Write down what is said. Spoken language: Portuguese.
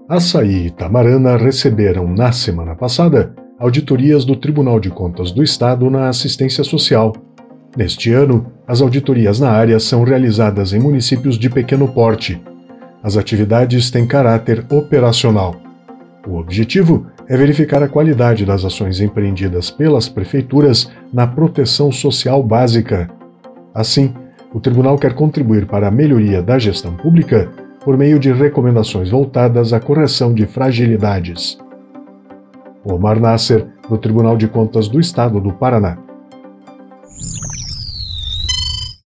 Açaí e Itamarana receberam, na semana passada, auditorias do Tribunal de Contas do Estado na assistência social. Neste ano, as auditorias na área são realizadas em municípios de pequeno porte. As atividades têm caráter operacional. O objetivo é verificar a qualidade das ações empreendidas pelas prefeituras na proteção social básica. Assim, o tribunal quer contribuir para a melhoria da gestão pública por meio de recomendações voltadas à correção de fragilidades. Omar Nasser, do Tribunal de Contas do Estado do Paraná.